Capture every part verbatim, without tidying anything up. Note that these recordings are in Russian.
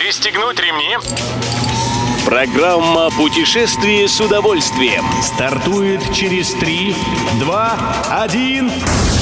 Пристегнуть ремни. Программа «Путешествие с удовольствием» стартует через три, два, один.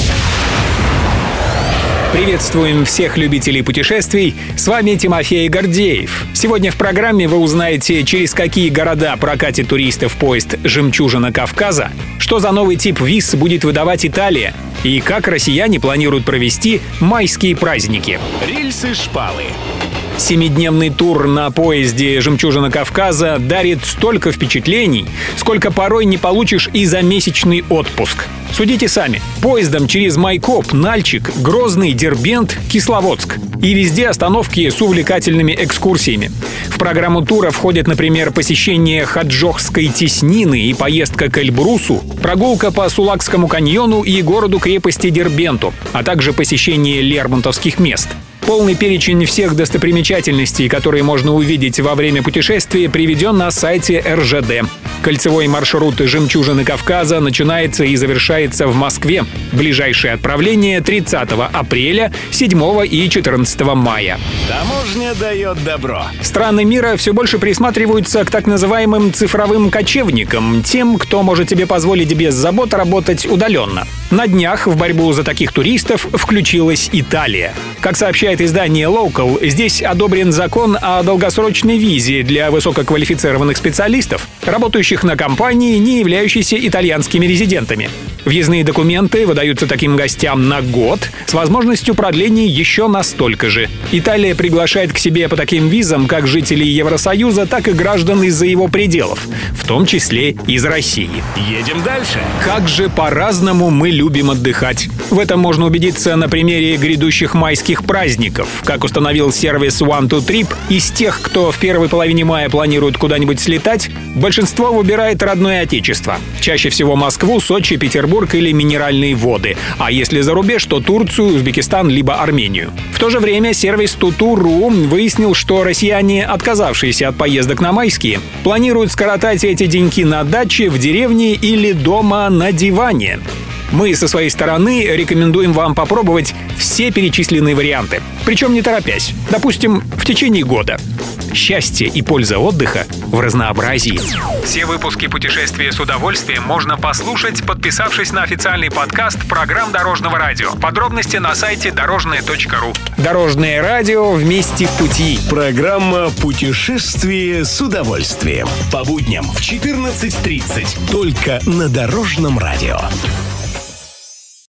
Приветствуем всех любителей путешествий. С вами Тимофей Гордеев. Сегодня в программе вы узнаете, через какие города прокатит туристов поезд «Жемчужина Кавказа», что за новый тип виз будет выдавать Италия и как россияне планируют провести майские праздники. Рельсы-шпалы. Семидневный тур на поезде «Жемчужина Кавказа» дарит столько впечатлений, сколько порой не получишь и за месячный отпуск. Судите сами. Поездом через Майкоп, Нальчик, Грозный, Дербент, Кисловодск. И везде остановки с увлекательными экскурсиями. В программу тура входят, например, посещение Хаджохской теснины и поездка к Эльбрусу, прогулка по Сулакскому каньону и городу-крепости Дербенту, а также посещение лермонтовских мест. Полный перечень всех достопримечательностей, которые можно увидеть во время путешествия, приведен на сайте эр жэ дэ. Кольцевой маршрут «Жемчужины Кавказа» начинается и завершается в Москве. Ближайшее отправление тридцатого апреля, седьмого и четырнадцатого мая. Таможня дает добро. Страны мира все больше присматриваются к так называемым цифровым кочевникам, тем, кто может себе позволить без забот работать удаленно. На днях в борьбу за таких туристов включилась Италия. Как сообщает издание Local, здесь одобрен закон о долгосрочной визе для высококвалифицированных специалистов, работающих на компании, не являющиеся итальянскими резидентами. Въездные документы выдаются таким гостям на год с возможностью продления еще на столько же. Италия приглашает к себе по таким визам как жителей Евросоюза, так и граждан из-за его пределов, в том числе из России. Едем дальше. Как же по-разному мы любим отдыхать. В этом можно убедиться на примере грядущих майских праздников. Как установил сервис One Two Trip, из тех, кто в первой половине мая планирует куда-нибудь слетать, большинство выбирает родное отечество. Чаще всего Москву, Сочи, Петербург или Минеральные воды. А если за рубеж, то Турцию, Узбекистан либо Армению. В то же время сервис Туту.ру выяснил, что россияне, отказавшиеся от поездок на майские, планируют скоротать эти деньки на даче, в деревне или дома на диване. Мы со своей стороны рекомендуем вам попробовать все перечисленные варианты. Причем не торопясь. Допустим, в течение года. Счастье и польза отдыха в разнообразии. Все выпуски «Путешествия с удовольствием» можно послушать, подписавшись на официальный подкаст программ Дорожного радио. Подробности на сайте дорожное точка ру. Дорожное радио, вместе в пути. Программа «Путешествие с удовольствием». По будням в четырнадцать тридцать. Только на Дорожном радио.